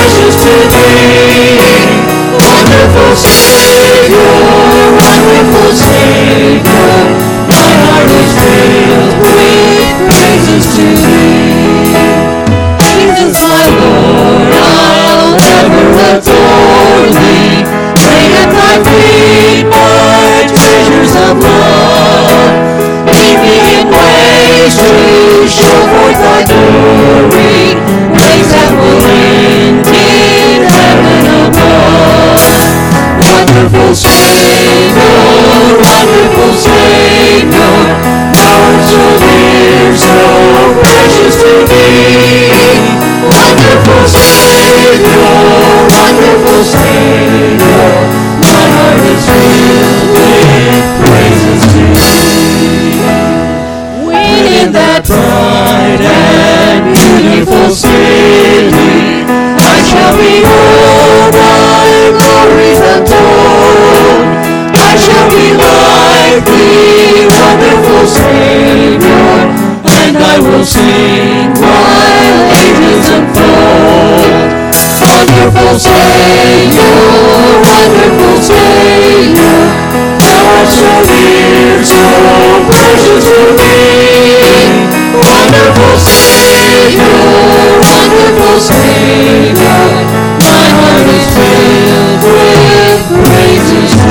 precious to thee. Wonderful Savior, wonderful Savior, my heart is filled with praises to thee. Jesus, my Lord, I'll ever adore thee. Lay at thy feet my treasures of love. Lead me in ways to show forth thy glory, ways that will end in heaven above. Wonderful Savior, wonderful Savior, heart so dear, so precious to thee. Wonderful Savior, wonderful Savior, my heart is filled with praises to thee. When in that bright and beautiful city I shall behold thy glories untold, I shall be like thee, wonderful Savior, and I will sing while ages unfold. Wonderful Savior, wonderful Savior, thou art so dear, so precious to me. Wonderful Savior, wonderful Savior, my heart is filled with praises to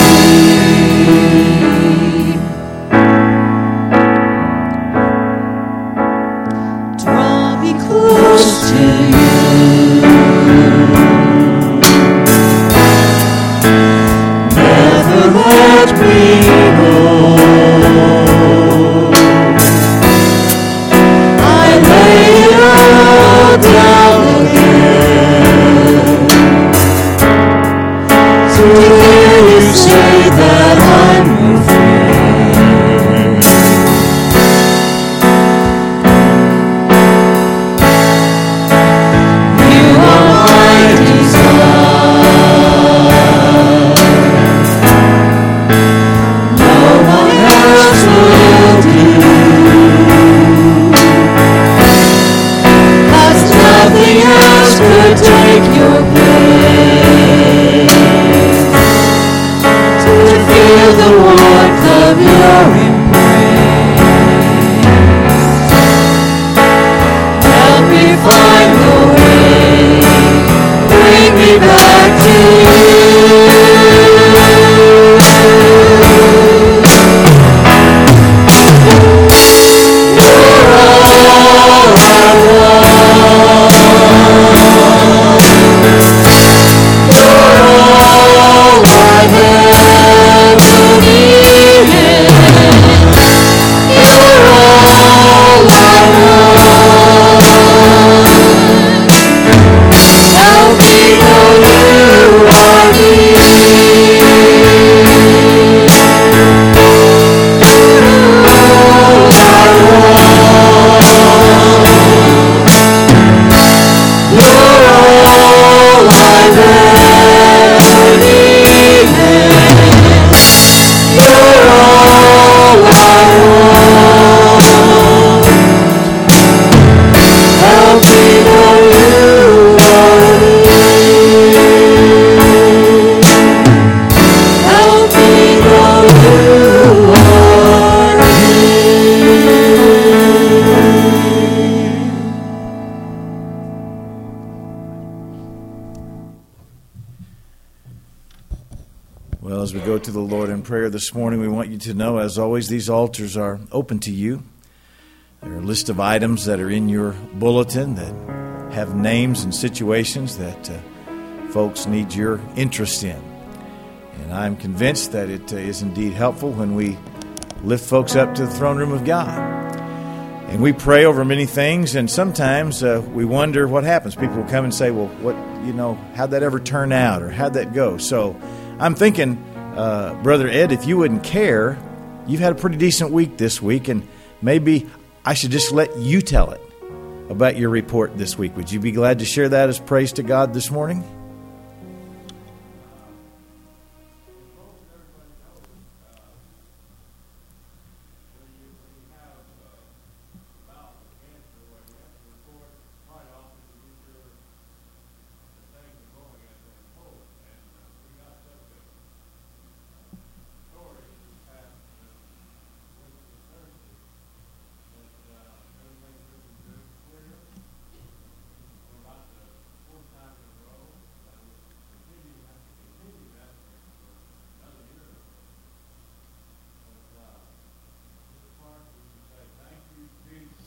thee. Draw me close to you. Never let me go. I lay it all down again to hear you say that I'm your friend. You are my desire. No one else will do. Nothing else could take your place. To feel the warmth of your embrace. Help me find the way. Bring me back to you. You're all I want. You're all I've ever needed. You're all I want. Help me know you are near. Well, as we go to the Lord in prayer this morning, we want you to know, as always, these altars are open to you. There are a list of items that are in your bulletin that have names and situations that folks need your interest in. And I'm convinced that it is indeed helpful when we lift folks up to the throne room of God. And we pray over many things, and sometimes we wonder what happens. People will come and say, well, how'd that ever turn out, or how'd that go? So I'm thinking, Brother Ed, if you wouldn't care, you've had a pretty decent week this week, and maybe I should just let you tell it about your report this week. Would you be glad to share that as praise to God this morning?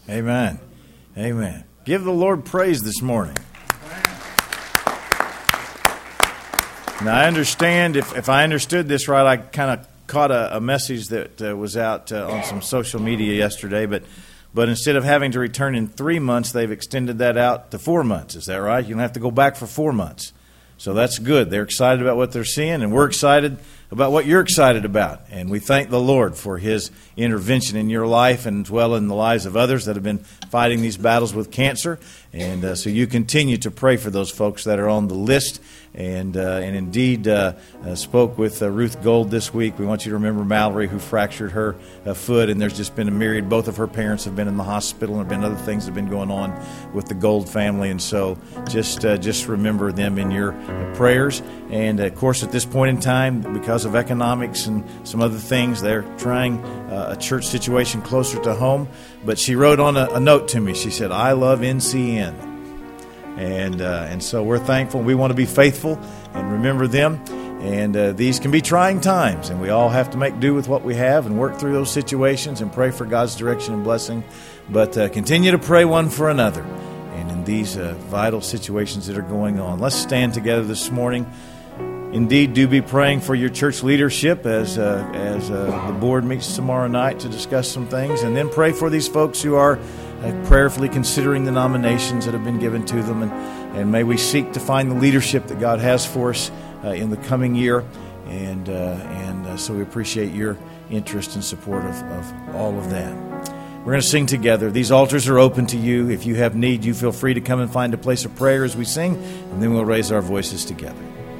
Amen. Amen. Give the Lord praise this morning. Now, I understand, if I understood this right, I kind of caught a message that was out on some social media yesterday, but instead of having to return in 3 months, they've extended that out to 4 months. Is that right? You don't have to go back for 4 months. So that's good. They're excited about what they're seeing, and we're excited about what you're excited about. And we thank the Lord for His intervention in your life and as well in the lives of others that have been fighting these battles with cancer. And so you continue to pray for those folks that are on the list. And indeed spoke with Ruth Gold this week. We want you to remember Mallory, who fractured her foot, and there's just been a myriad. Both of her parents have been in the hospital, and there have been other things that have been going on with the Gold family. And so just remember them in your prayers. And, of course, at this point in time, because of economics and some other things, they're trying a church situation closer to home. But she wrote on a note to me. She said, "I love NCN." And so we're thankful. We want to be faithful and remember them. And these can be trying times, and we all have to make do with what we have and work through those situations and pray for God's direction and blessing. But continue to pray one for another. And in these vital situations that are going on, let's stand together this morning. Indeed, do be praying for your church leadership as the board meets tomorrow night to discuss some things. And then pray for these folks who are prayerfully considering the nominations that have been given to them. And may we seek to find the leadership that God has for us in the coming year. And so we appreciate your interest and support of all of that. We're going to sing together. These altars are open to you. If you have need, you feel free to come and find a place of prayer as we sing. And then we'll raise our voices together.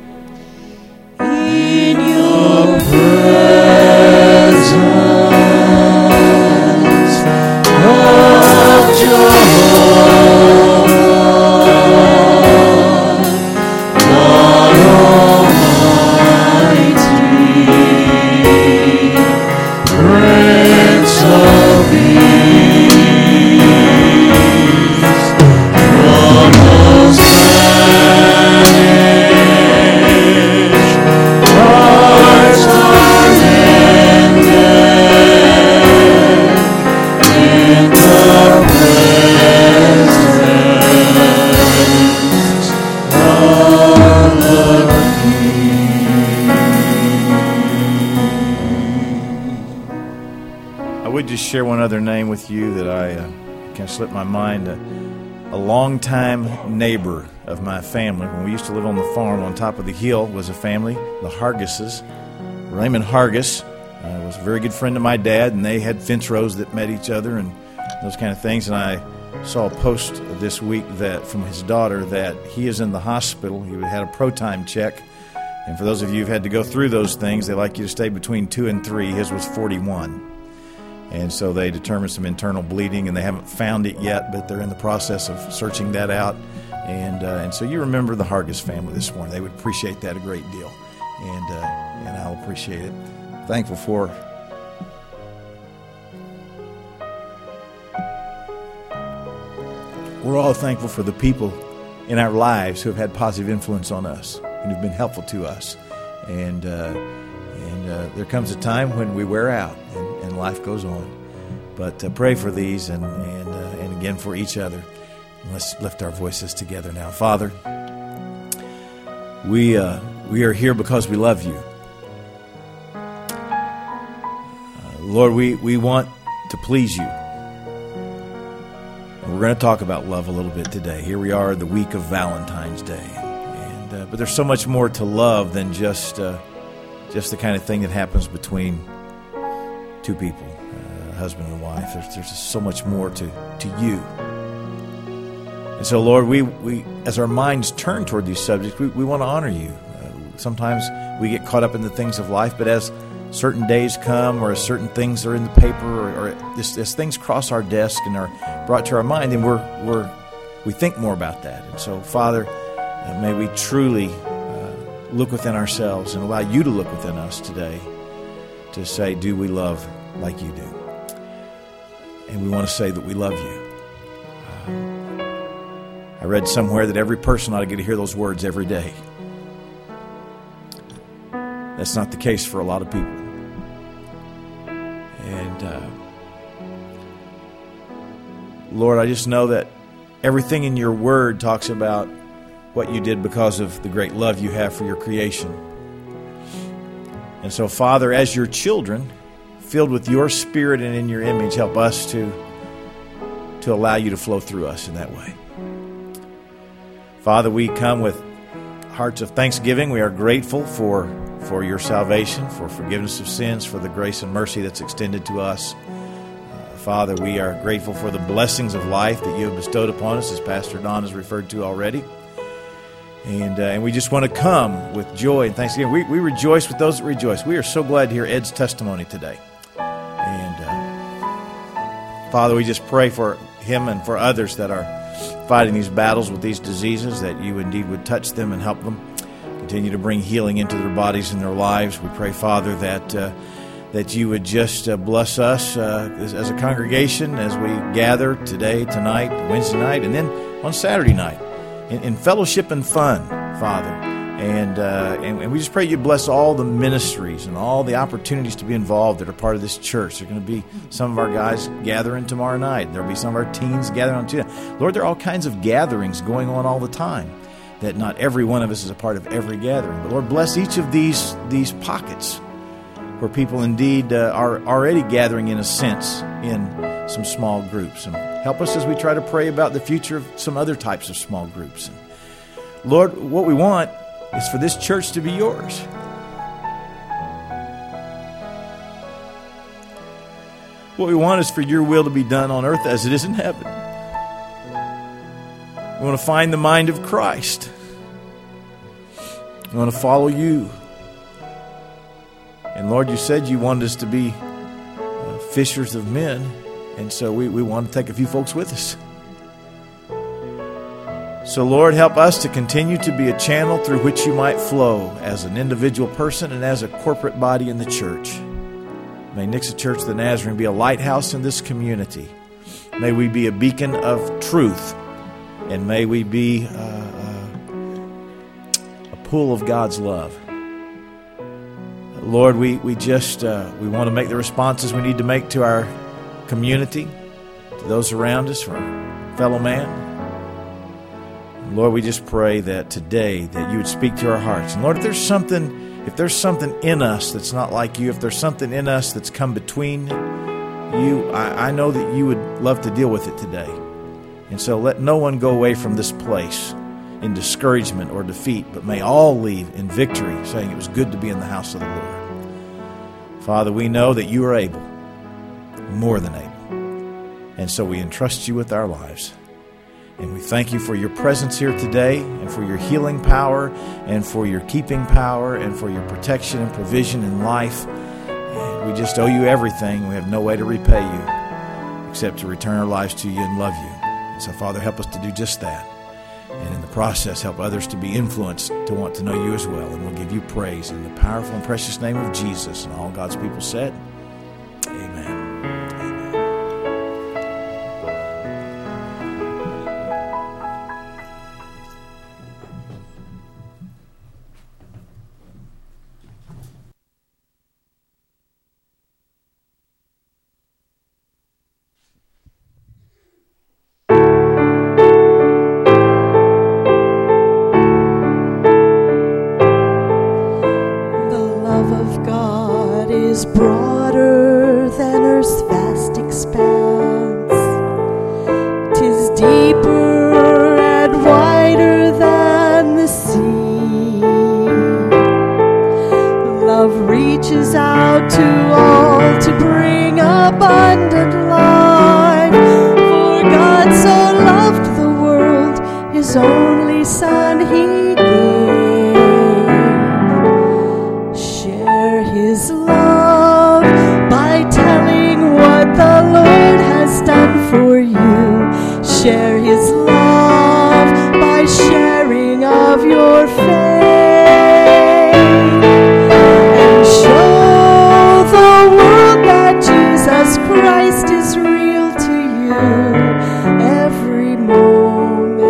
In your presence, of Jehovah, God Almighty, Prince of Peace, from the hearts are in the presence of the I would just share one other name with you that I kind of slipped my mind. A longtime neighbor of my family, when we used to live on the farm on top of the hill, was a family, the Hargises. Raymond Hargis was a very good friend of my dad, and they had fence rows that met each other and those kind of things. And I saw a post this week that from his daughter that he is in the hospital. He had a ProTime check. And for those of you who've had to go through those things, they like you to stay between 2 and 3. His was 41. And so they determined some internal bleeding, and they haven't found it yet, but they're in the process of searching that out. And so you remember the Hargis family this morning. They would appreciate that a great deal, and I'll appreciate it. Thankful for we're all thankful for the people in our lives who have had positive influence on us and who've been helpful to us. And there comes a time when we wear out and life goes on. But pray for these and again for each other. Let's lift our voices together now. Father, we are here because we love you. Lord, we want to please you. We're going to talk about love a little bit today. Here we are, the week of Valentine's Day. But there's so much more to love than just the kind of thing that happens between two people, husband and wife. There's just so much more to you. And so, Lord, we as our minds turn toward these subjects, we want to honor you. Sometimes we get caught up in the things of life, but as certain days come or as certain things are in the paper or as things cross our desk and are brought to our mind, then we think more about that. And so, Father, may we truly look within ourselves and allow you to look within us today to say, do we love like you do? And we want to say that we love you. I read somewhere that every person ought to get to hear those words every day. That's not the case for a lot of people. And Lord, I just know that everything in your word talks about what you did because of the great love you have for your creation. And so, Father, as your children, filled with your spirit and in your image, help us to allow you to flow through us in that way. Father, we come with hearts of thanksgiving. We are grateful for your salvation, for forgiveness of sins, for the grace and mercy that's extended to us. Father, we are grateful for the blessings of life that you have bestowed upon us, as Pastor Don has referred to already. And we just want to come with joy and thanksgiving. We rejoice with those that rejoice. We are so glad to hear Ed's testimony today. And Father, we just pray for him and for others that are fighting these battles with these diseases, that you indeed would touch them and help them continue to bring healing into their bodies and their lives. We pray, Father, that you would just bless us as a congregation as we gather today, tonight, Wednesday night, and then on Saturday night in fellowship and fun, Father. And we just pray you bless all the ministries and all the opportunities to be involved that are part of this church. There are going to be some of our guys gathering tomorrow night. There will be some of our teens gathering on Tuesday. Lord, there are all kinds of gatherings going on all the time, that not every one of us is a part of every gathering. But Lord, bless each of these pockets where people indeed are already gathering in a sense in some small groups. And help us as we try to pray about the future of some other types of small groups. And Lord, what we want is for this church to be yours. What we want is for your will to be done on earth as it is in heaven. We want to find the mind of Christ. We want to follow you. And Lord, you said you wanted us to be fishers of men, and so we want to take a few folks with us. So Lord, help us to continue to be a channel through which you might flow as an individual person and as a corporate body in the church. May Nixa Church of the Nazarene be a lighthouse in this community. May we be a beacon of truth, and may we be a pool of God's love. Lord, we want to make the responses we need to make to our community, to those around us, for our fellow man. And Lord, we just pray that today that you would speak to our hearts. And Lord, if there's something in us that's not like you, if there's something in us that's come between you, I know that you would love to deal with it today. And so let no one go away from this place in discouragement or defeat, but may all leave in victory, saying it was good to be in the house of the Lord. Father, we know that you are able, more than able. And so we entrust you with our lives. And we thank you for your presence here today, and for your healing power, and for your keeping power, and for your protection and provision in life. And we just owe you everything. We have no way to repay you except to return our lives to you and love you. And so, Father, help us to do just that. And in the process, help others to be influenced to want to know you as well. And we'll give you praise in the powerful and precious name of Jesus. And all God's people said, amen. Is broader than earth's vast expanse. 'Tis deeper and wider than the sea. Love reaches out to all to bring abundant life. For God so loved the world, his only Son he gave. Share his love by telling what the Lord has done for you. Share his love by sharing of your faith. And show the world that Jesus Christ is real to you every moment,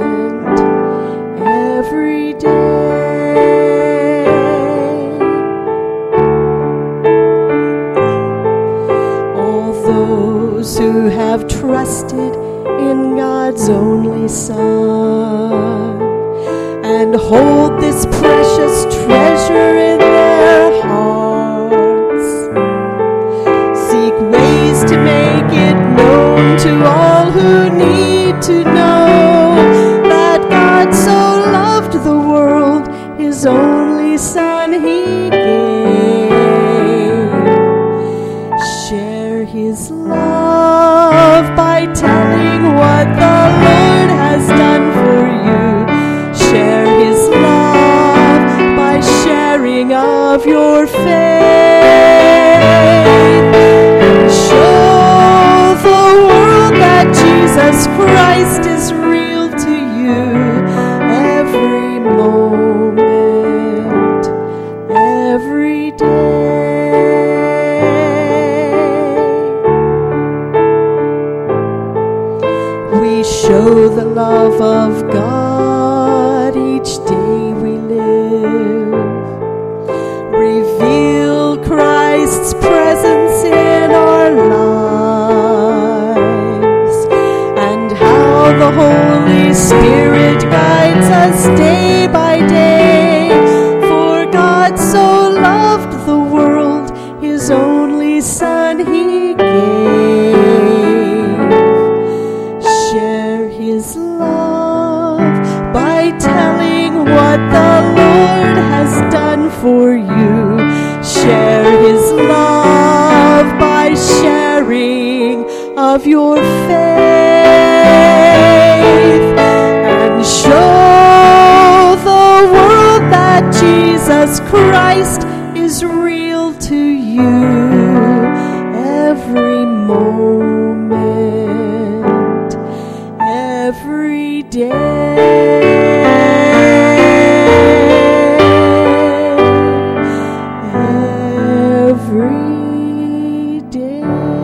every day. All those who have trusted His only Son, and hold this precious treasure in their hearts. Seek ways to make it known to all who need to know that God so loved the world, His only Son He gave. Share His love by telling what the Lord has done for you. Share His love by sharing of your faith, and show the world that Jesus Christ is real to you every moment, every day. We show the love of God each day we live. Reveal Christ's presence in our lives, and how the Holy Spirit guides us day by day. For God so loved the world, His only Son He gave. Share His love by telling what the Lord has done for you. Share His love by sharing of your faith, and show the world that Jesus Christ is real to you every moment, every day. Every day.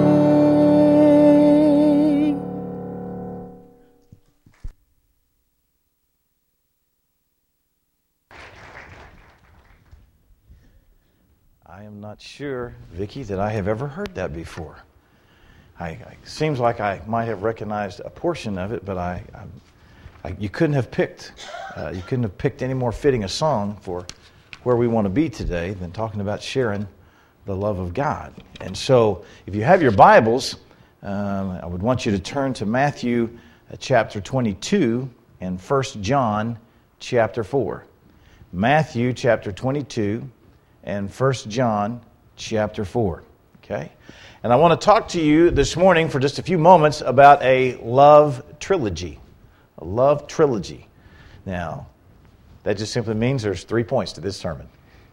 I am not sure, Vicki, that I have ever heard that before. Seems like I might have recognized a portion of it, but you couldn't have picked any more fitting a song for where we want to be today than talking about sharing the love of God. And so, if you have your Bibles, I would want you to turn to Matthew chapter 22 and 1 John chapter 4. Matthew chapter 22 and 1 John chapter 4. Okay? And I want to talk to you this morning for just a few moments about a love trilogy. A love trilogy. Now, that just simply means there's 3 points to this sermon.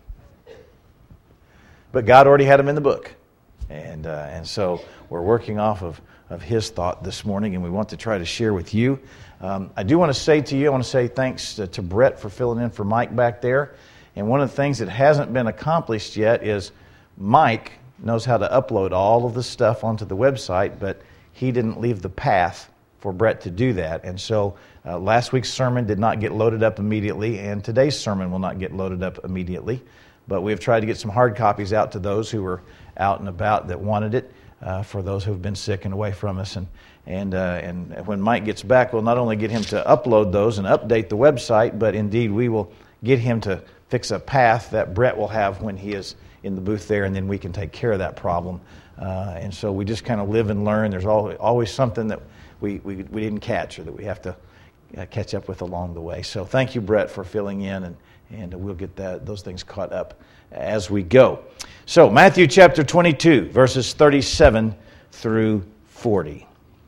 But God already had them in the book. And so we're working off of His thought this morning, and we want to try to share with you. I do want to say to you, I want to say thanks to Brett for filling in for Mike back there. And one of the things that hasn't been accomplished yet is Mike knows how to upload all of the stuff onto the website, but he didn't leave the path for Brett to do that. And so last week's sermon did not get loaded up immediately, and today's sermon will not get loaded up immediately. But we've tried to get some hard copies out to those who were out and about that wanted it, for those who have been sick and away from us. And when Mike gets back, we'll not only get him to upload those and update the website, but indeed we will get him to fix a path that Brett will have when he is in the booth there, and then we can take care of that problem. And so we just kind of live and learn. There's always something that we didn't catch or that we have to catch up with along the way. So thank you, Brett, for filling in, and we'll get those things caught up as we go. So Matthew chapter 22, verses 37 through 40.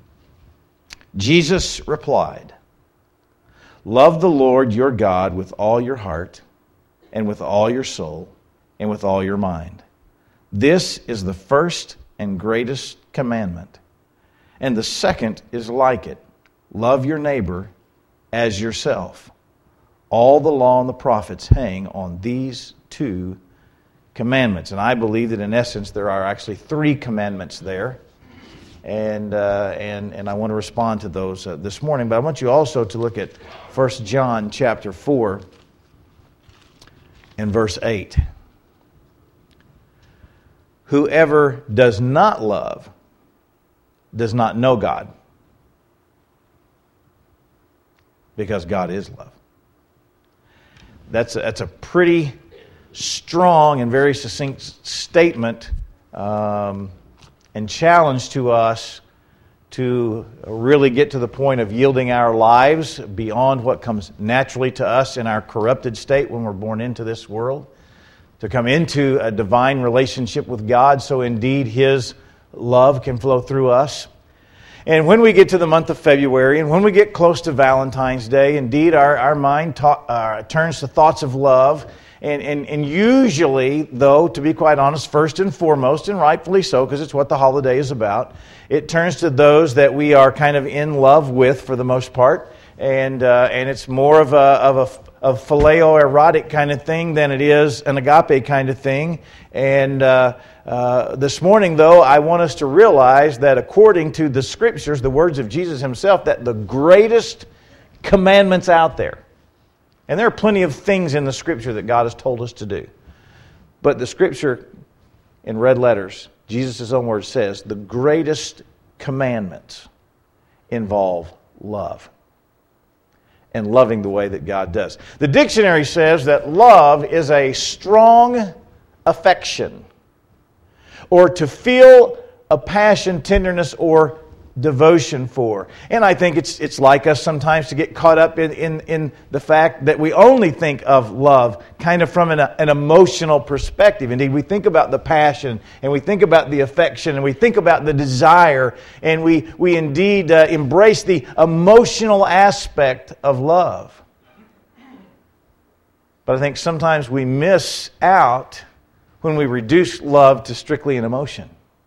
Jesus replied, "Love the Lord your God with all your heart and with all your soul and with all your mind. This is the first and greatest commandment. And the second is like it. Love your neighbor as yourself. All the law and the prophets hang on these two commandments." And I believe that in essence there are actually 3 commandments there. And I want to respond to those this morning. But I want you also to look at 1 John chapter 4 and verse 8. "Whoever does not love does not know God, because God is love. That's a pretty strong and very succinct statement and challenge to us to really get to the point of yielding our lives beyond what comes naturally to us in our corrupted state when we're born into this world, to come into a divine relationship with God so indeed His love can flow through us. And when we get to the month of February, and when we get close to Valentine's Day, indeed our mind turns to thoughts of love. And usually, though, to be quite honest, first and foremost, and rightfully so, because it's what the holiday is about, it turns to those that we are kind of in love with for the most part. And it's more of a phileo erotic kind of thing than it is an agape kind of thing. And this morning, though, I want us to realize that according to the Scriptures, the words of Jesus Himself, that the greatest commandments out there, and there are plenty of things in the Scripture that God has told us to do, but the Scripture in red letters, Jesus' own word says, the greatest commandments involve love. And loving the way that God does. The dictionary says that love is a strong affection, or to feel a passion, tenderness, or devotion for. And I think it's like us sometimes to get caught up in the fact that we only think of love kind of from an emotional perspective. Indeed, we think about the passion, and we think about the affection, and we think about the desire, and we indeed embrace the emotional aspect of love. But I think sometimes we miss out when we reduce love to strictly an emotion.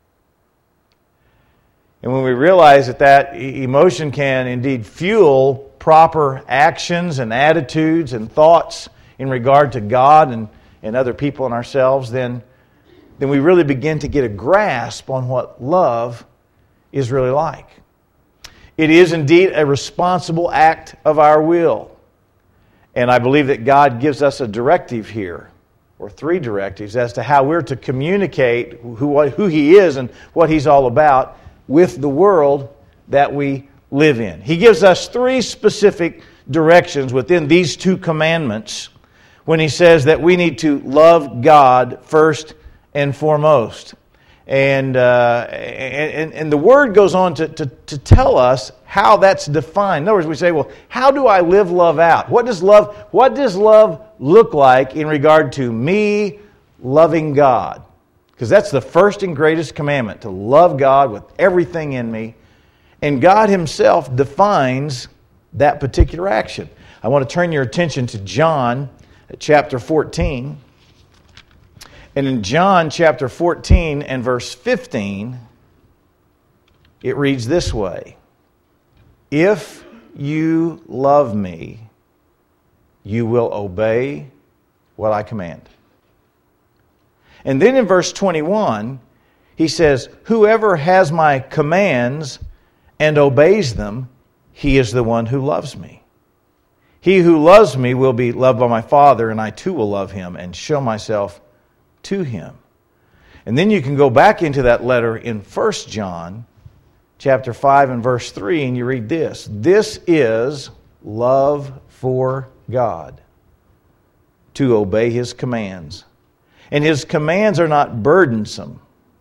And when we realize that emotion can indeed fuel proper actions and attitudes and thoughts in regard to God and other people and ourselves, then we really begin to get a grasp on what love is really like. It is indeed a responsible act of our will. And I believe that God gives us a directive here, or three directives, as to how we're to communicate who He is and what He's all about with the world that we live in. He gives us three specific directions within these two commandments when He says that we need to love God first and foremost. And the Word goes on to tell us how that's defined. In other words, we say, well, how do I live love out? What does love look like in regard to me loving God? Because that's the first and greatest commandment, to love God with everything in me. And God Himself defines that particular action. I want to turn your attention to John chapter 14. And in John chapter 14 and verse 15, it reads this way: "If you love me, you will obey what I command." And then in verse 21, He says, "Whoever has my commands and obeys them, he is the one who loves me. He who loves me will be loved by my Father, and I too will love him and show myself to him." And then you can go back into that letter in 1 John chapter 5 and verse 3, and you read this: "This is love for God, to obey His commands. And His commands are not burdensome."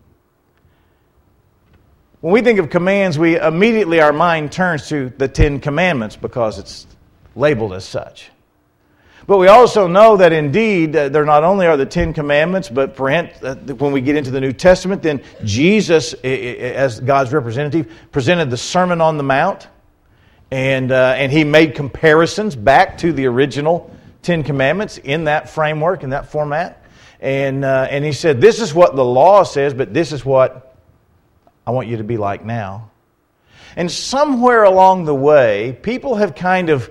When we think of commands, our mind turns to the 10 Commandments because it's labeled as such. But we also know that indeed, there not only are the 10 Commandments, but when we get into the New Testament, then Jesus, as God's representative, presented the Sermon on the Mount, and He made comparisons back to the original 10 Commandments in that framework, in that format. And He said, this is what the law says, but this is what I want you to be like now. And somewhere along the way, people have kind of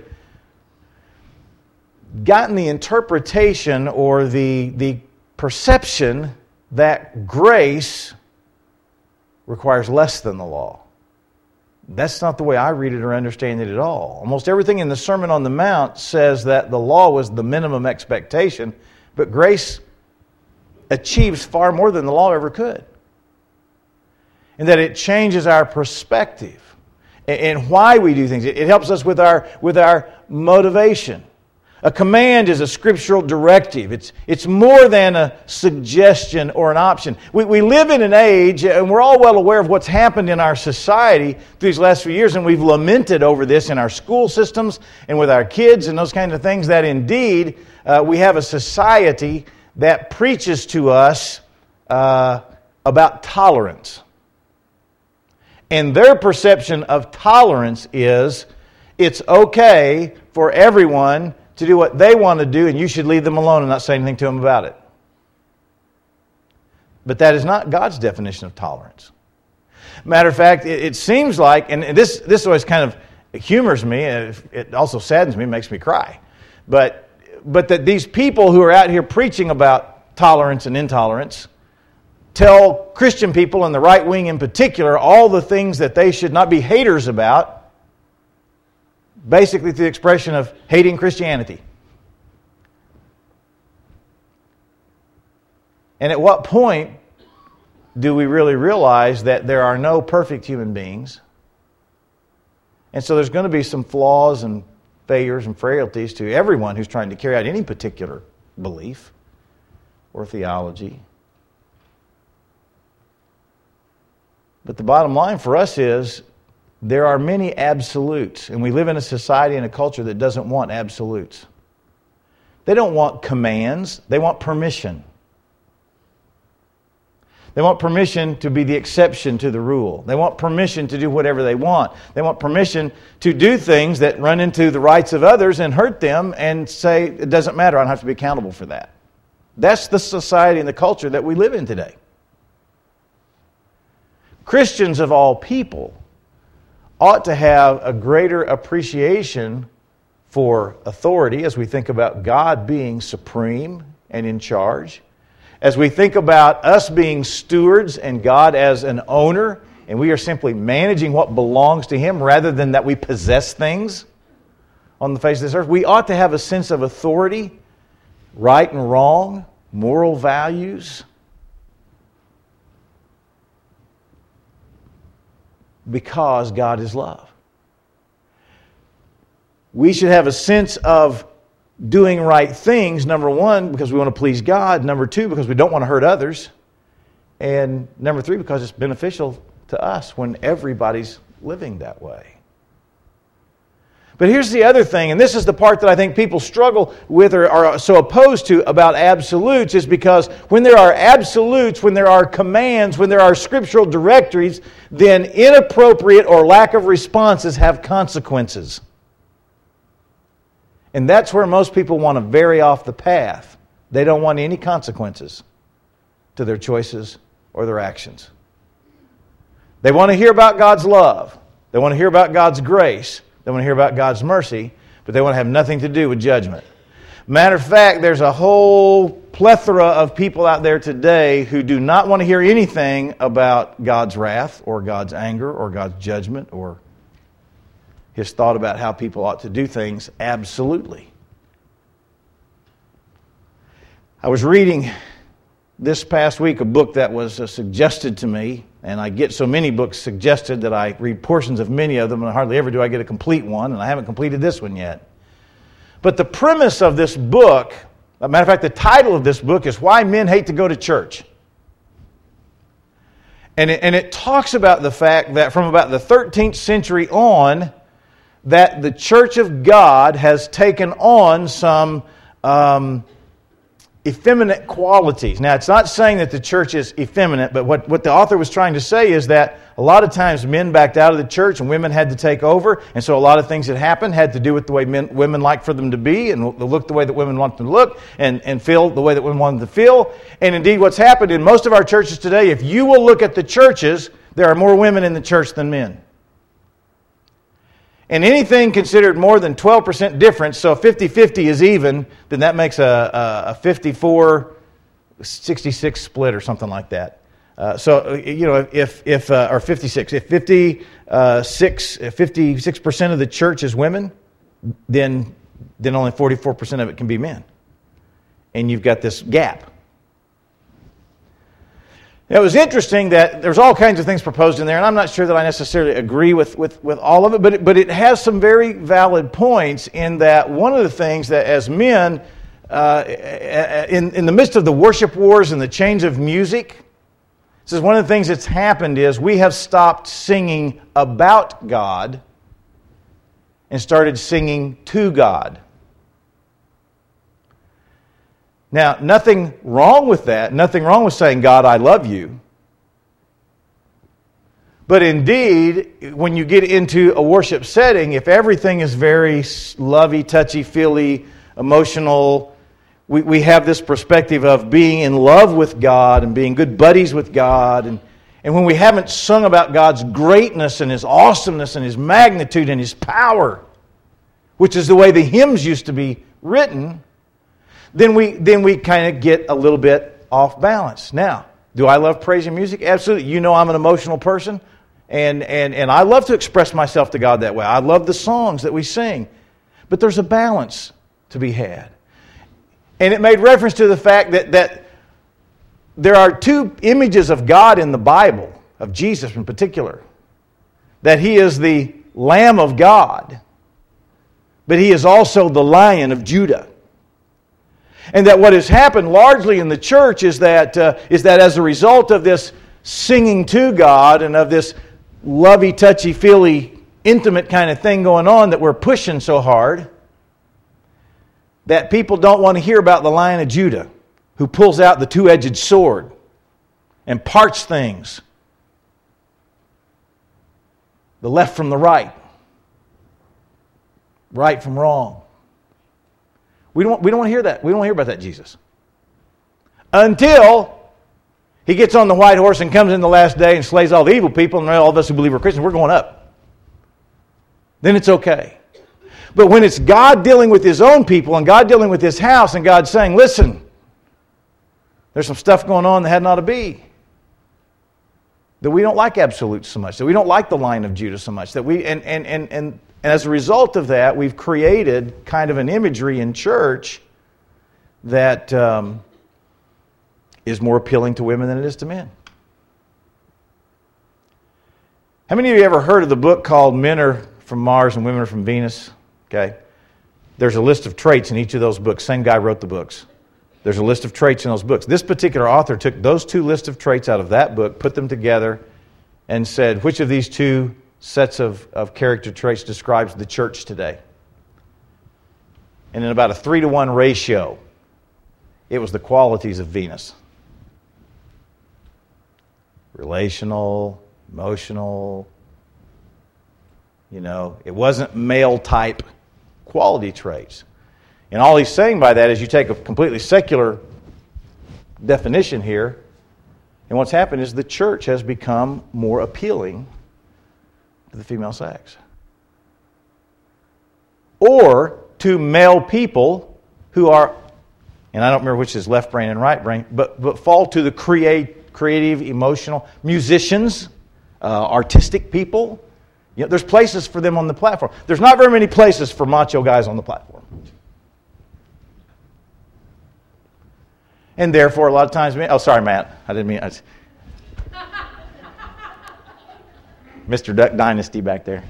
gotten the interpretation or the perception that grace requires less than the law. That's not the way I read it or understand it at all. Almost everything in the Sermon on the Mount says that the law was the minimum expectation, but grace achieves far more than the law ever could. And that it changes our perspective. and why we do things. It helps us with our motivation. A command is a scriptural directive. It's more than a suggestion or an option. We live in an age, and we're all well aware of what's happened in our society through these last few years, and we've lamented over this in our school systems and with our kids and those kinds of things, that indeed we have a society that preaches to us about tolerance. And their perception of tolerance is it's okay for everyone to do what they want to do, and you should leave them alone and not say anything to them about it. But that is not God's definition of tolerance. Matter of fact, it seems like, and this always kind of humors me, and it also saddens me, makes me cry, but that these people who are out here preaching about tolerance and intolerance tell Christian people, and the right wing in particular, all the things that they should not be haters about, basically through the expression of hating Christianity. And at what point do we really realize that there are no perfect human beings? And so there's going to be some flaws and failures and frailties to everyone who's trying to carry out any particular belief or theology. But the bottom line for us is there are many absolutes, and we live in a society and a culture that doesn't want absolutes. They don't want commands, they want permission. They want permission to be the exception to the rule. They want permission to do whatever they want. They want permission to do things that run into the rights of others and hurt them and say, it doesn't matter, I don't have to be accountable for that. That's the society and the culture that we live in today. Christians of all people ought to have a greater appreciation for authority as we think about God being supreme and in charge, as we think about us being stewards and God as an owner, and we are simply managing what belongs to Him rather than that we possess things on the face of this earth. We ought to have a sense of authority, right and wrong, moral values, because God is love. We should have a sense of doing right things, number one, because we want to please God, number two, because we don't want to hurt others, and number three, because it's beneficial to us when everybody's living that way. But here's the other thing, and this is the part that I think people struggle with or are so opposed to about absolutes, is because when there are absolutes, when there are commands, when there are scriptural directories, then inappropriate or lack of responses have consequences. And that's where most people want to vary off the path. They don't want any consequences to their choices or their actions. They want to hear about God's love. They want to hear about God's grace. They want to hear about God's mercy, but they want to have nothing to do with judgment. Matter of fact, there's a whole plethora of people out there today who do not want to hear anything about God's wrath or God's anger or God's judgment or His thought about how people ought to do things absolutely. I was reading this past week a book that was suggested to me, and I get so many books suggested that I read portions of many of them, and hardly ever do I get a complete one, and I haven't completed this one yet. But the premise of this book, as a matter of fact, the title of this book is Why Men Hate to Go to Church. And it talks about the fact that from about the 13th century on, that the Church of God has taken on some effeminate qualities. Now, it's not saying that the church is effeminate, but what the author was trying to say is that a lot of times men backed out of the church and women had to take over, and so a lot of things that happened had to do with the way women like for them to be and look the way that women want them to look and feel the way that women want them to feel. And indeed, what's happened in most of our churches today, if you will look at the churches, there are more women in the church than men. And anything considered more than 12% difference, so 50-50 is even, then that makes a 54-66 split or something like that. So, you know, or 56, if 56% of the church is women, then only 44% of it can be men. And you've got this gap. It was interesting that there's all kinds of things proposed in there, and I'm not sure that I necessarily agree with all of it, but it has some very valid points in that one of the things that as men, in the midst of the worship wars and the change of music, this is one of the things that's happened is we have stopped singing about God and started singing to God. Now, nothing wrong with that. Nothing wrong with saying, God, I love you. But indeed, when you get into a worship setting, if everything is very lovey, touchy-feely, emotional, we have this perspective of being in love with God and being good buddies with God. And when we haven't sung about God's greatness and His awesomeness and His magnitude and His power, which is the way the hymns used to be written, then we kind of get a little bit off balance. Now, do I love praise and music? Absolutely. You know I'm an emotional person, and I love to express myself to God that way. I love the songs that we sing. But there's a balance to be had. And it made reference to the fact that there are two images of God in the Bible, of Jesus in particular. That He is the Lamb of God, but He is also the Lion of Judah. And that what has happened largely in the church is that as a result of this singing to God and of this lovey, touchy-feely, intimate kind of thing going on that we're pushing so hard, that people don't want to hear about the Lion of Judah who pulls out the two-edged sword and parts things, the left from the right, right from wrong. We don't want to hear that. We don't want to hear about that Jesus. Until He gets on the white horse and comes in the last day and slays all the evil people, and all of us who believe we're Christians, we're going up. Then it's okay. But when it's God dealing with His own people and God dealing with His house and God saying, listen, there's some stuff going on that had not to be. That we don't like absolutes so much. That we don't like the Lion of Judah so much. That we and as a result of that, we've created kind of an imagery in church that is more appealing to women than it is to men. How many of you ever heard of the book called Men Are From Mars and Women Are From Venus? Okay. There's a list of traits in each of those books. Same guy wrote the books. There's a list of traits in those books. This particular author took those two lists of traits out of that book, put them together, and said, which of these two sets of character traits describes the church today? And in about a 3-to-1 ratio, it was the qualities of Venus. Relational, emotional, it wasn't male type quality traits. And all he's saying by that is you take a completely secular definition here, and what's happened is the church has become more appealing to the female sex. Or to male people who are, and I don't remember which is left brain and right brain, but fall to the creative, emotional, musicians, artistic people. There's places for them on the platform. There's not very many places for macho guys on the platform. And therefore, a lot of times, sorry, Matt. I didn't mean... Mr. Duck Dynasty back there.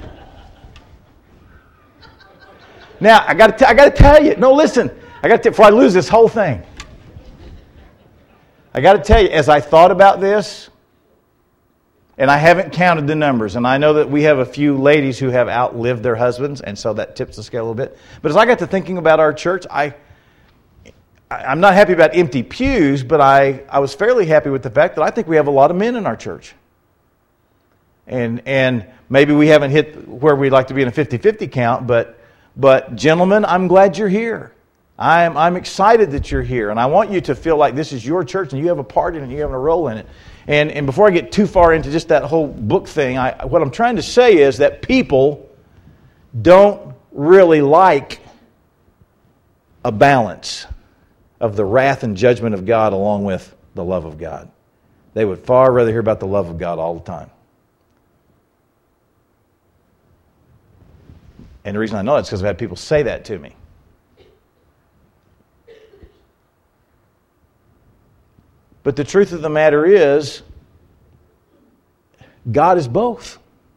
Now, I got to tell you. No, listen. Before I lose this whole thing. I got to tell you, as I thought about this, and I haven't counted the numbers, and I know that we have a few ladies who have outlived their husbands, and so that tips the scale a little bit. But as I got to thinking about our church, I'm not happy about empty pews, but I was fairly happy with the fact that I think we have a lot of men in our church. And maybe we haven't hit where we'd like to be in a 50-50 count, but gentlemen, I'm glad you're here. I'm excited that you're here, and I want you to feel like this is your church and you have a part in it and you have a role in it. And before I get too far into just that whole book thing, what I'm trying to say is that people don't really like a balance of the wrath and judgment of God along with the love of God. They would far rather hear about the love of God all the time. And the reason I know that is because I've had people say that to me. But the truth of the matter is, God is both.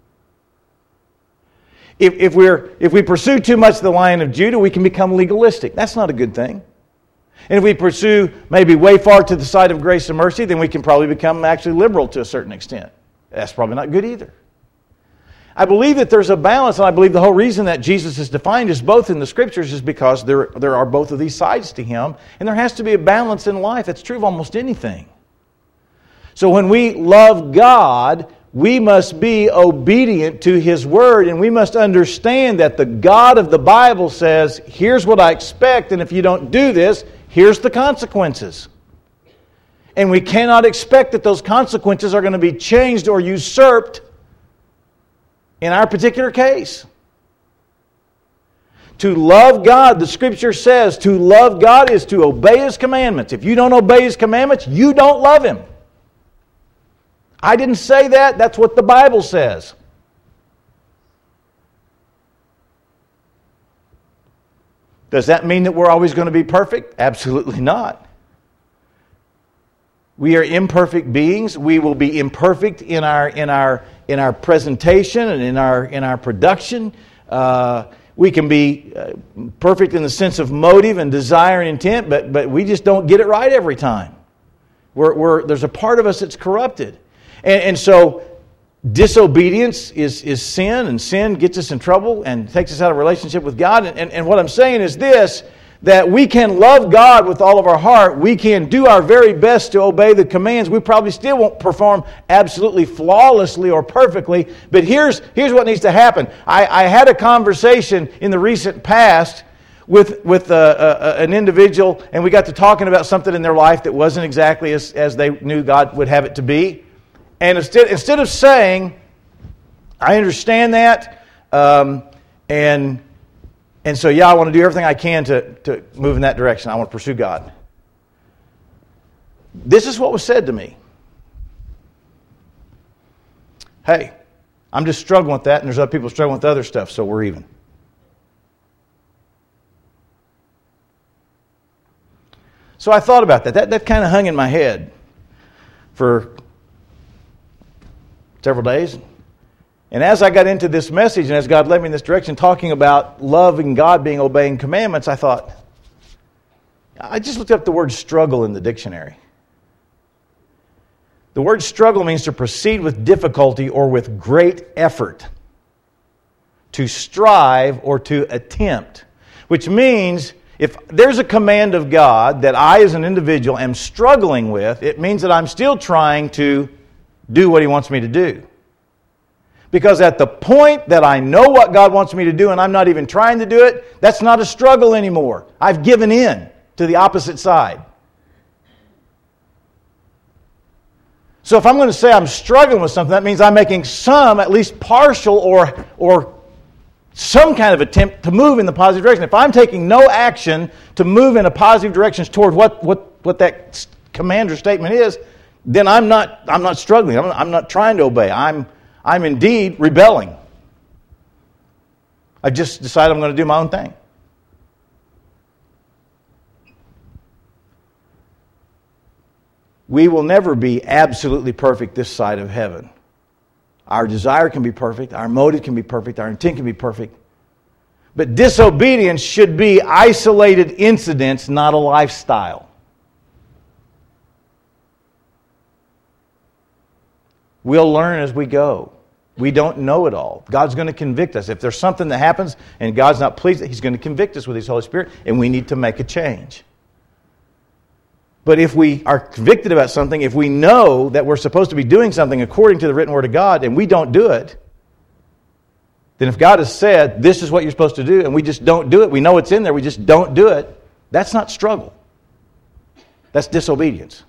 If we pursue too much the Lion of Judah, we can become legalistic. That's not a good thing. And if we pursue maybe way far to the side of grace and mercy, then we can probably become actually liberal to a certain extent. That's probably not good either. I believe that there's a balance, and I believe the whole reason that Jesus is defined as both in the Scriptures is because there are both of these sides to Him, and there has to be a balance in life. That's true of almost anything. So when we love God, we must be obedient to His Word, and we must understand that the God of the Bible says, here's what I expect, and if you don't do this, here's the consequences. And we cannot expect that those consequences are going to be changed or usurped in our particular case. To love God, the Scripture says, to love God is to obey His commandments. If you don't obey His commandments, you don't love Him. I didn't say that. That's what the Bible says. Does that mean that we're always going to be perfect? Absolutely not. We are imperfect beings. We will be imperfect in our presentation and in our production. We can be perfect in the sense of motive and desire and intent, but we just don't get it right every time. There's a part of us that's corrupted. And so disobedience is sin, and sin gets us in trouble and takes us out of relationship with God. And what I'm saying is this, that we can love God with all of our heart. We can do our very best to obey the commands. We probably still won't perform absolutely flawlessly or perfectly, but here's what needs to happen. I had a conversation in the recent past with an individual, and we got to talking about something in their life that wasn't exactly as they knew God would have it to be. And instead of saying, I understand that, and so, yeah, I want to do everything I can to move in that direction. I want to pursue God. This is what was said to me. Hey, I'm just struggling with that, and there's other people struggling with other stuff, so we're even. So I thought about that. That kind of hung in my head for several days. And as I got into this message, and as God led me in this direction, talking about loving God being obeying commandments, I thought, I just looked up the word struggle in the dictionary. The word struggle means to proceed with difficulty or with great effort, to strive or to attempt, which means if there's a command of God that I as an individual am struggling with, it means that I'm still trying to do what He wants me to do. Because at the point that I know what God wants me to do and I'm not even trying to do it, that's not a struggle anymore. I've given in to the opposite side. So if I'm going to say I'm struggling with something, that means I'm making some, at least partial or some kind of attempt to move in the positive direction. If I'm taking no action to move in a positive direction toward what that command or statement is, then I'm not struggling. I'm not trying to obey. I'm indeed rebelling. I just decided I'm going to do my own thing. We will never be absolutely perfect this side of heaven. Our desire can be perfect, our motive can be perfect, our intent can be perfect. But disobedience should be isolated incidents, not a lifestyle. We'll learn as we go. We don't know it all. God's going to convict us. If there's something that happens and God's not pleased, He's going to convict us with His Holy Spirit, and we need to make a change. But if we are convicted about something, if we know that we're supposed to be doing something according to the written Word of God, and we don't do it, then if God has said, this is what you're supposed to do, and we just don't do it, we know it's in there, we just don't do it, that's not struggle. That's disobedience.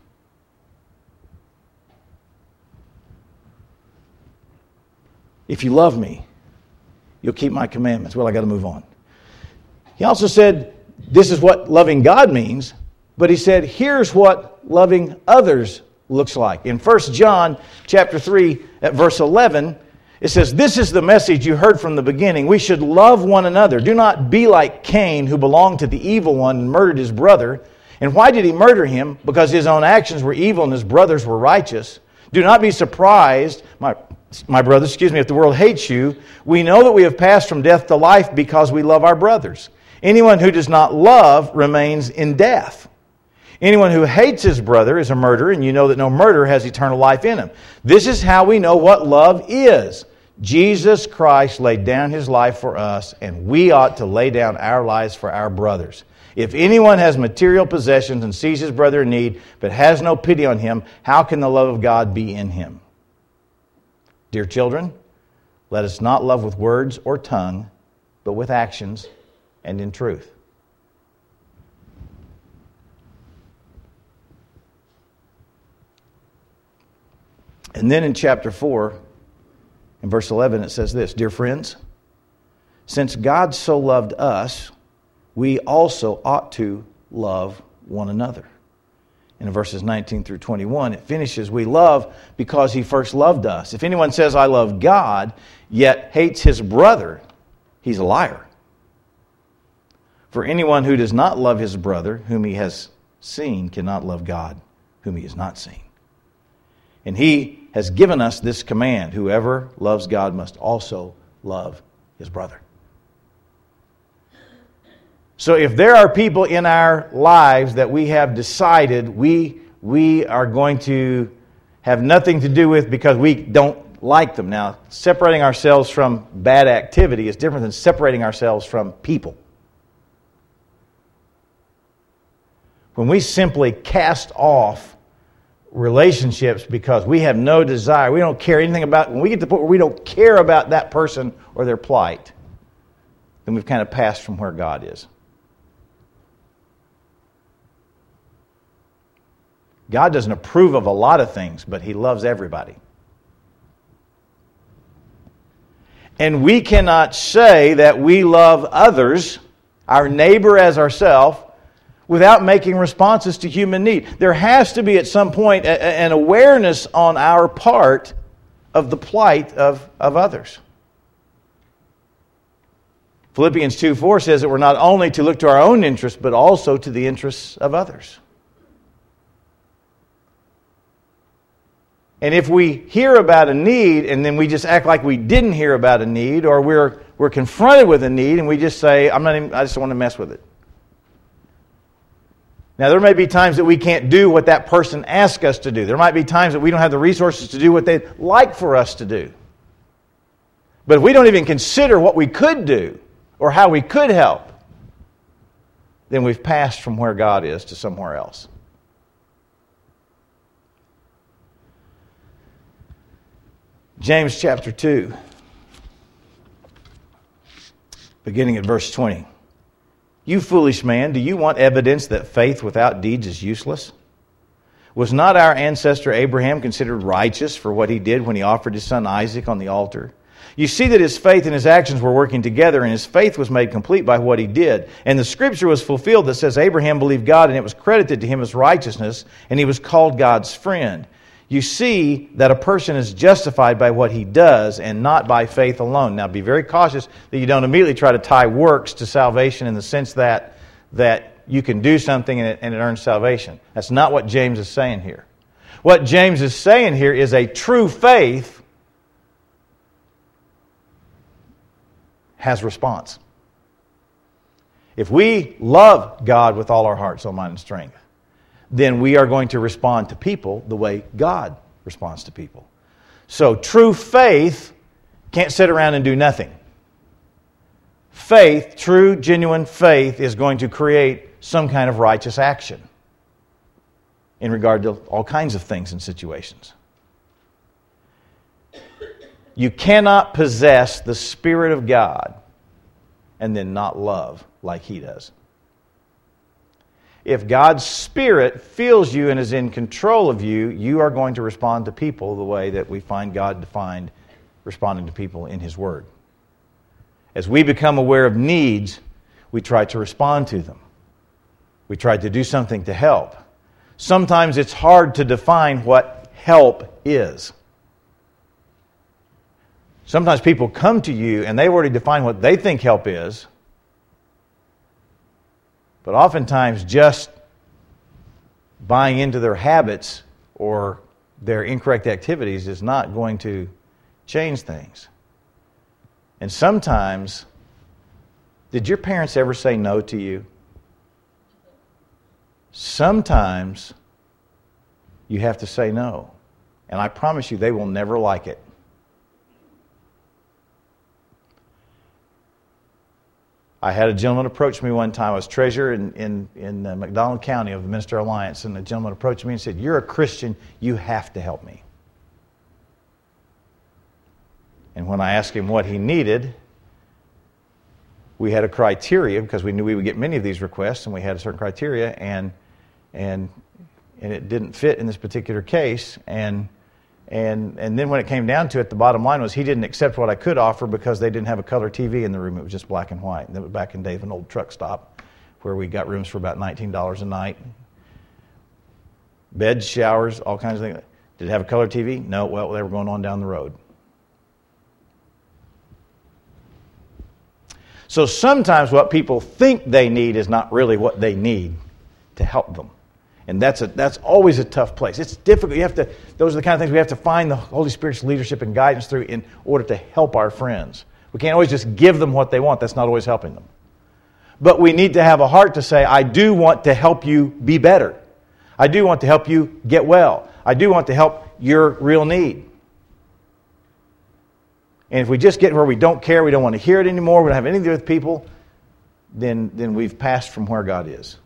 If you love me, you'll keep my commandments. Well, I got to move on. He also said, this is what loving God means, but he said, here's what loving others looks like. In 1 John chapter 3 at verse 11, it says, this is the message you heard from the beginning. We should love one another. Do not be like Cain, who belonged to the evil one and murdered his brother. And why did he murder him? Because his own actions were evil and his brothers were righteous. Do not be surprised, my brothers, if the world hates you. We know that we have passed from death to life because we love our brothers. Anyone who does not love remains in death. Anyone who hates his brother is a murderer, and you know that no murderer has eternal life in him. This is how we know what love is. Jesus Christ laid down his life for us, and we ought to lay down our lives for our brothers. If anyone has material possessions and sees his brother in need, but has no pity on him, how can the love of God be in him? Dear children, let us not love with words or tongue, but with actions and in truth. And then in chapter 4, in verse 11, it says this, Dear friends, since God so loved us, we also ought to love one another. And in verses 19 through 21, it finishes, we love because he first loved us. If anyone says, I love God, yet hates his brother, he's a liar. For anyone who does not love his brother, whom he has seen, cannot love God, whom he has not seen. And he has given us this command, whoever loves God must also love his brother. So if there are people in our lives that we have decided we are going to have nothing to do with because we don't like them. Now, separating ourselves from bad activity is different than separating ourselves from people. When we simply cast off relationships because we have no desire, we don't care anything about, when we get to the point where we don't care about that person or their plight, then we've kind of passed from where God is. God doesn't approve of a lot of things, but he loves everybody. And we cannot say that we love others, our neighbor as ourselves, without making responses to human need. There has to be at some point an awareness on our part of the plight of others. Philippians 2:4 says that we're not only to look to our own interests, but also to the interests of others. And if we hear about a need and then we just act like we didn't hear about a need, or we're confronted with a need and we just say, I just don't want to mess with it. Now, there may be times that we can't do what that person asked us to do. There might be times that we don't have the resources to do what they'd like for us to do. But if we don't even consider what we could do or how we could help, then we've passed from where God is to somewhere else. James chapter 2, beginning at verse 20. You foolish man, do you want evidence that faith without deeds is useless? Was not our ancestor Abraham considered righteous for what he did when he offered his son Isaac on the altar? You see that his faith and his actions were working together, and his faith was made complete by what he did. And the scripture was fulfilled that says Abraham believed God, and it was credited to him as righteousness, and he was called God's friend. You see that a person is justified by what he does and not by faith alone. Now, be very cautious that you don't immediately try to tie works to salvation in the sense that you can do something and it earns salvation. That's not what James is saying here. What James is saying here is a true faith has response. If we love God with all our heart, soul, mind, and strength, then we are going to respond to people the way God responds to people. So true faith can't sit around and do nothing. Faith, true, genuine faith, is going to create some kind of righteous action in regard to all kinds of things and situations. You cannot possess the Spirit of God and then not love like He does. If God's Spirit fills you and is in control of you, you are going to respond to people the way that we find God defined responding to people in His Word. As we become aware of needs, we try to respond to them. We try to do something to help. Sometimes it's hard to define what help is. Sometimes people come to you and they've already defined what they think help is. But oftentimes just buying into their habits or their incorrect activities is not going to change things. And sometimes, did your parents ever say no to you? Sometimes you have to say no. And I promise you, they will never like it. I had a gentleman approach me one time. I was treasurer in McDonald County of the Minister Alliance, and the gentleman approached me and said, "You're a Christian, you have to help me." And when I asked him what he needed, we had a criteria, because we knew we would get many of these requests, and we had a certain criteria, and it didn't fit in this particular case. And then when it came down to it, the bottom line was he didn't accept what I could offer because they didn't have a color TV in the room. It was just black and white. And that was back in the day of an old truck stop where we got rooms for about $19 a night. Beds, showers, all kinds of things. Did it have a color TV? No. Well, they were going on down the road. So sometimes what people think they need is not really what they need to help them. And that's always a tough place. It's difficult. Those are the kind of things we have to find the Holy Spirit's leadership and guidance through in order to help our friends. We can't always just give them what they want. That's not always helping them. But we need to have a heart to say, I do want to help you be better. I do want to help you get well. I do want to help your real need. And if we just get where we don't care, we don't want to hear it anymore, we don't have anything to do with people, then we've passed from where God is.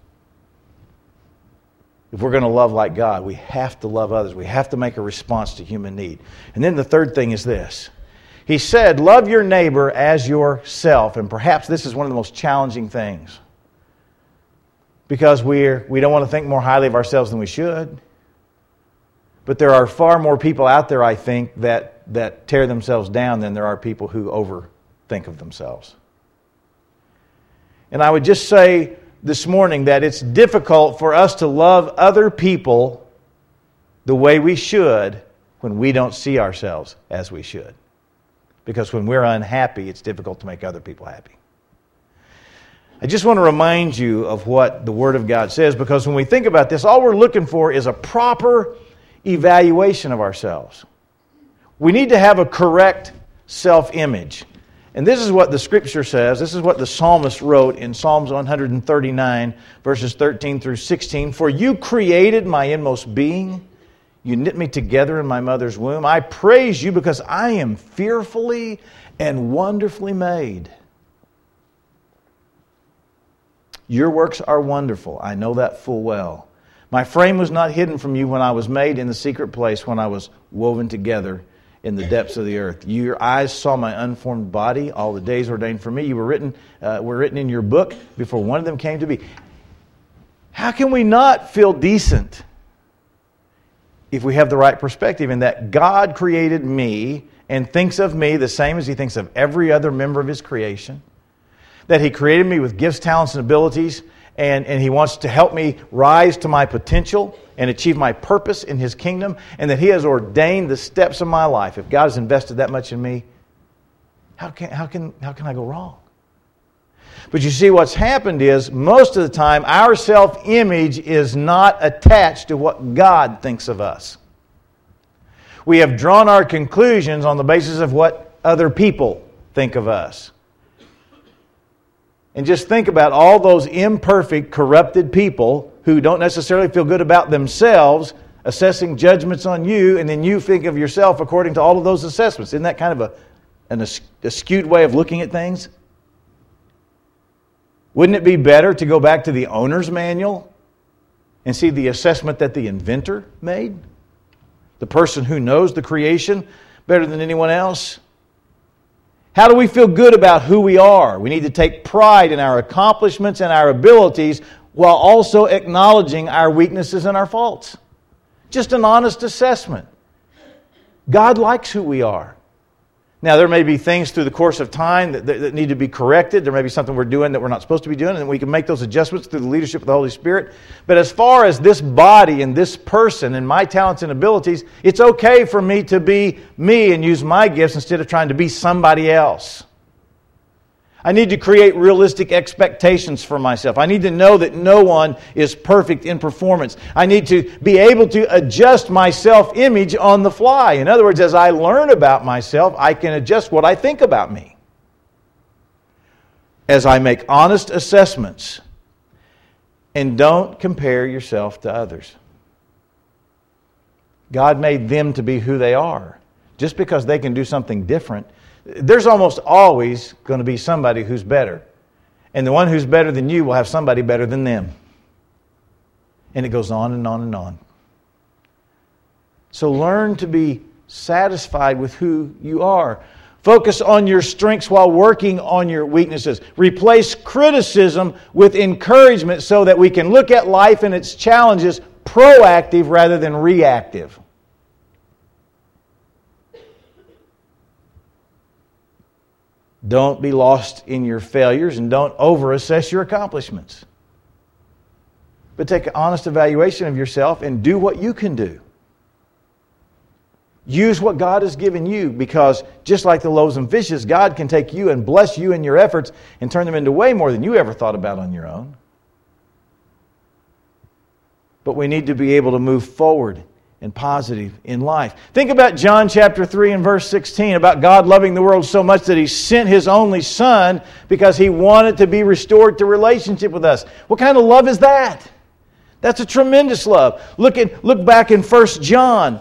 If we're going to love like God, we have to love others. We have to make a response to human need. And then the third thing is this. He said, love your neighbor as yourself. And perhaps this is one of the most challenging things. Because we don't want to think more highly of ourselves than we should. But there are far more people out there, I think, that tear themselves down than there are people who overthink of themselves. And I would just say this morning that it's difficult for us to love other people the way we should when we don't see ourselves as we should. Because when we're unhappy, it's difficult to make other people happy. I just want to remind you of what the Word of God says, because when we think about this, all we're looking for is a proper evaluation of ourselves. We need to have a correct self-image. And this is what the Scripture says. This is what the psalmist wrote in Psalms 139, verses 13 through 16. For you created my inmost being. You knit me together in my mother's womb. I praise you because I am fearfully and wonderfully made. Your works are wonderful. I know that full well. My frame was not hidden from you when I was made in the secret place, when I was woven together in the depths of the earth. Your eyes saw my unformed body. All the days ordained for me. You were written in your book before one of them came to be. How can we not feel decent if we have the right perspective in that God created me and thinks of me the same as He thinks of every other member of His creation? That He created me with gifts, talents, and abilities, and He wants to help me rise to my potential and achieve my purpose in His kingdom, and that He has ordained the steps of my life. If God has invested that much in me, how can I go wrong? But you see, what's happened is, most of the time, our self-image is not attached to what God thinks of us. We have drawn our conclusions on the basis of what other people think of us. And just think about all those imperfect, corrupted people who don't necessarily feel good about themselves, assessing judgments on you, and then you think of yourself according to all of those assessments. Isn't that kind of a skewed way of looking at things? Wouldn't it be better to go back to the owner's manual and see the assessment that the inventor made? The person who knows the creation better than anyone else? How do we feel good about who we are? We need to take pride in our accomplishments and our abilities while also acknowledging our weaknesses and our faults. Just an honest assessment. God likes who we are. Now, there may be things through the course of time that need to be corrected. There may be something we're doing that we're not supposed to be doing, and we can make those adjustments through the leadership of the Holy Spirit. But as far as this body and this person and my talents and abilities, it's okay for me to be me and use my gifts instead of trying to be somebody else. I need to create realistic expectations for myself. I need to know that no one is perfect in performance. I need to be able to adjust my self-image on the fly. In other words, as I learn about myself, I can adjust what I think about me. As I make honest assessments, and don't compare yourself to others. God made them to be who they are. Just because they can do something different, there's almost always going to be somebody who's better. And the one who's better than you will have somebody better than them. And it goes on and on and on. So learn to be satisfied with who you are. Focus on your strengths while working on your weaknesses. Replace criticism with encouragement so that we can look at life and its challenges proactive rather than reactive. Don't be lost in your failures and don't overassess your accomplishments. But take an honest evaluation of yourself and do what you can do. Use what God has given you, because just like the loaves and fishes, God can take you and bless you in your efforts and turn them into way more than you ever thought about on your own. But we need to be able to move forward and positive in life. Think about John chapter 3 and verse 16, about God loving the world so much that He sent His only Son because He wanted to be restored to relationship with us. What kind of love is that? That's a tremendous love. Look back in 1 John.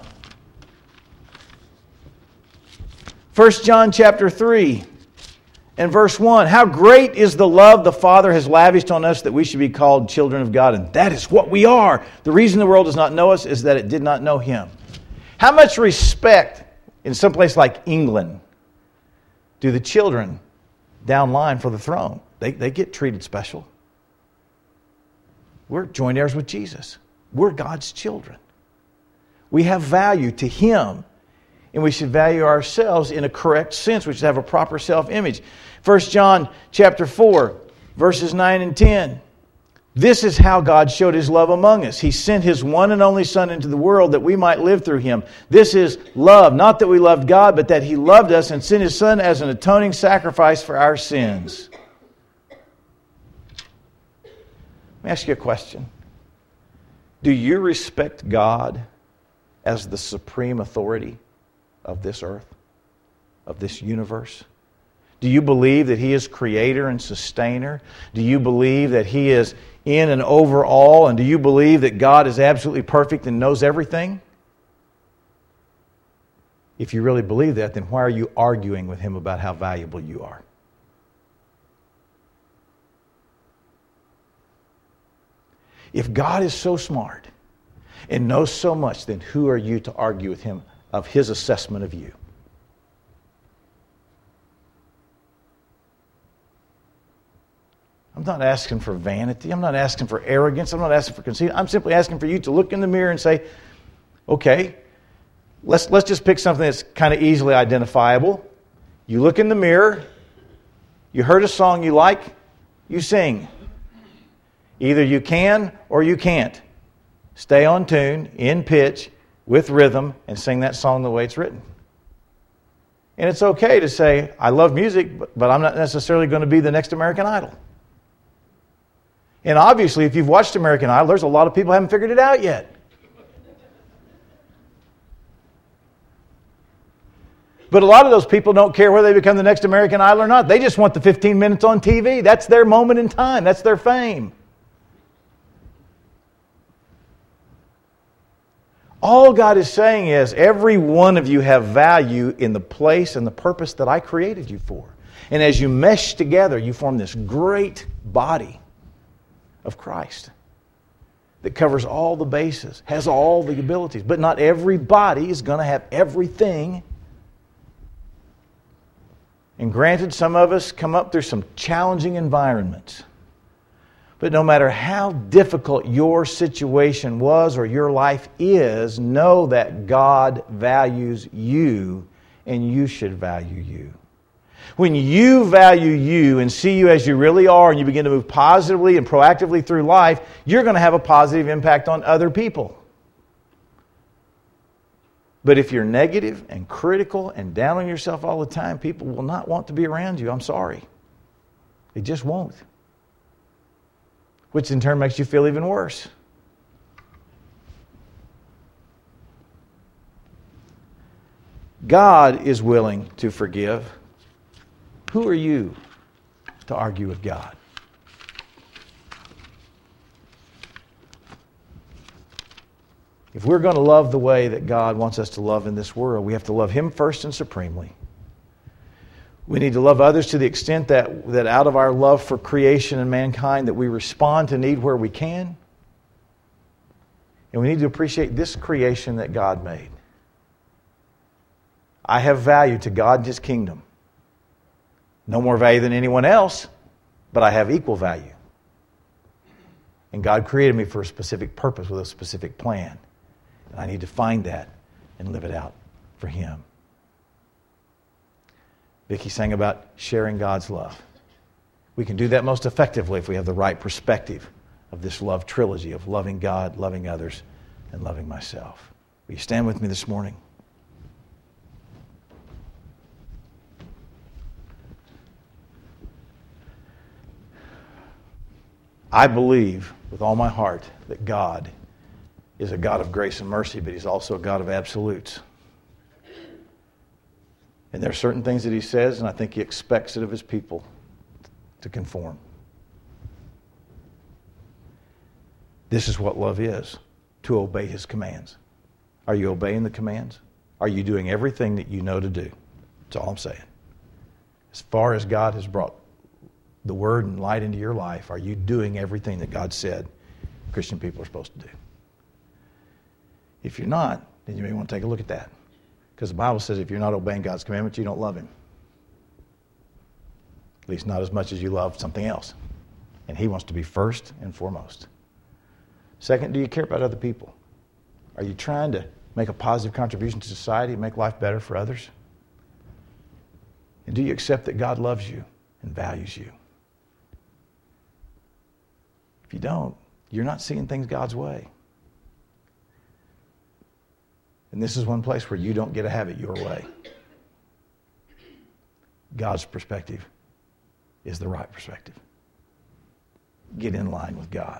1 John chapter 3 and verse 1. How great is the love the Father has lavished on us that we should be called children of God. And that is what we are. The reason the world does not know us is that it did not know Him. How much respect in some place like England do the children down line for the throne? They get treated special. We're joint heirs with Jesus. We're God's children. We have value to Him. And we should value ourselves in a correct sense. We should have a proper self-image. 1 John chapter 4, verses 9 and 10. This is how God showed His love among us. He sent His one and only Son into the world that we might live through Him. This is love. Not that we loved God, but that He loved us and sent His Son as an atoning sacrifice for our sins. Let me ask you a question. Do you respect God as the supreme authority of this earth, of this universe? Do you believe that He is creator and sustainer? Do you believe that He is in and over all? And do you believe that God is absolutely perfect and knows everything? If you really believe that, then why are you arguing with Him about how valuable you are? If God is so smart and knows so much, then who are you to argue with Him of His assessment of you? I'm not asking for vanity. I'm not asking for arrogance. I'm not asking for conceit. I'm simply asking for you to look in the mirror and say, okay, let's just pick something that's kind of easily identifiable. You look in the mirror, you heard a song you like, you sing. Either you can or you can't. Stay on tune, in pitch, with rhythm, and sing that song the way it's written. And it's okay to say, I love music, but I'm not necessarily going to be the next American Idol. And obviously, if you've watched American Idol, there's a lot of people who haven't figured it out yet. But a lot of those people don't care whether they become the next American Idol or not. They just want the 15 minutes on TV. That's their moment in time. That's their fame. All God is saying is, every one of you have value in the place and the purpose that I created you for. And as you mesh together, you form this great body of Christ that covers all the bases, has all the abilities. But not everybody is going to have everything. And granted, some of us come up through some challenging environments. But no matter how difficult your situation was or your life is, know that God values you and you should value you. When you value you and see you as you really are and you begin to move positively and proactively through life, you're going to have a positive impact on other people. But if you're negative and critical and down on yourself all the time, people will not want to be around you. I'm sorry. They just won't. Which in turn makes you feel even worse. God is willing to forgive. Who are you to argue with God? If we're going to love the way that God wants us to love in this world, we have to love Him first and supremely. We need to love others to the extent that out of our love for creation and mankind, that we respond to need where we can. And we need to appreciate this creation that God made. I have value to God and His kingdom. No more value than anyone else, but I have equal value. And God created me for a specific purpose with a specific plan. And I need to find that and live it out for Him. Vicki sang about sharing God's love. We can do that most effectively if we have the right perspective of this love trilogy of loving God, loving others, and loving myself. Will you stand with me this morning? I believe with all my heart that God is a God of grace and mercy, but He's also a God of absolutes. And there are certain things that He says, and I think He expects it of His people to conform. This is what love is, to obey His commands. Are you obeying the commands? Are you doing everything that you know to do? That's all I'm saying. As far as God has brought the Word and light into your life, are you doing everything that God said Christian people are supposed to do? If you're not, then you may want to take a look at that. Because the Bible says if you're not obeying God's commandments, you don't love Him. At least not as much as you love something else. And He wants to be first and foremost. Second, do you care about other people? Are you trying to make a positive contribution to society, make life better for others? And do you accept that God loves you and values you? If you don't, you're not seeing things God's way. And this is one place where you don't get to have it your way. God's perspective is the right perspective. Get in line with God.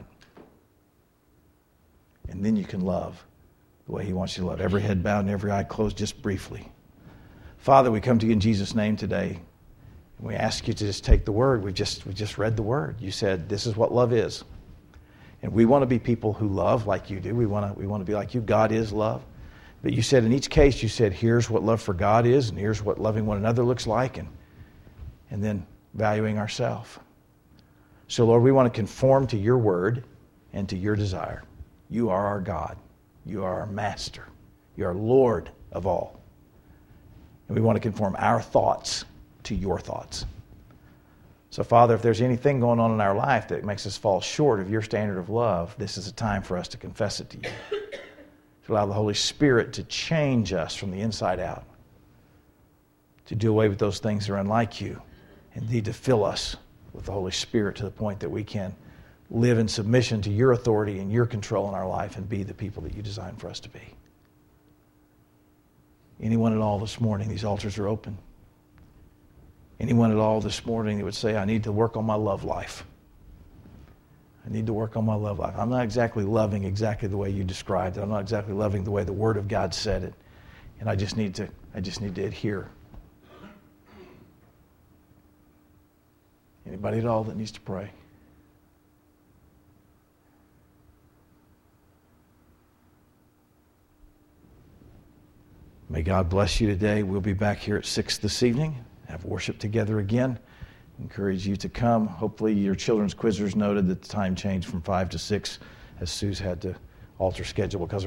And then you can love the way He wants you to love. Every head bowed and every eye closed, just briefly. Father, we come to You in Jesus' name today. And we ask You to just take the Word. We just read the Word. You said this is what love is. And we want to be people who love like You do. We want to be like You. God is love. But You said in each case, You said, here's what love for God is, and here's what loving one another looks like, and then valuing ourselves. So, Lord, we want to conform to Your Word and to Your desire. You are our God. You are our Master. You are Lord of all. And we want to conform our thoughts to Your thoughts. So, Father, if there's anything going on in our life that makes us fall short of Your standard of love, this is a time for us to confess it to You. To allow the Holy Spirit to change us from the inside out. To do away with those things that are unlike You. Indeed, to fill us with the Holy Spirit to the point that we can live in submission to Your authority and Your control in our life and be the people that You designed for us to be. Anyone at all this morning, these altars are open. Anyone at all this morning that would say, I need to work on my love life. I need to work on my love life. I'm not exactly loving exactly the way You described it. I'm not exactly loving the way the Word of God said it. And I just need to adhere. Anybody at all that needs to pray? May God bless you today. We'll be back here at 6 this evening. Have worship together again. Encourage you to come. Hopefully your children's quizzers noted that the time changed from 5 to 6 as Sue's had to alter schedule because of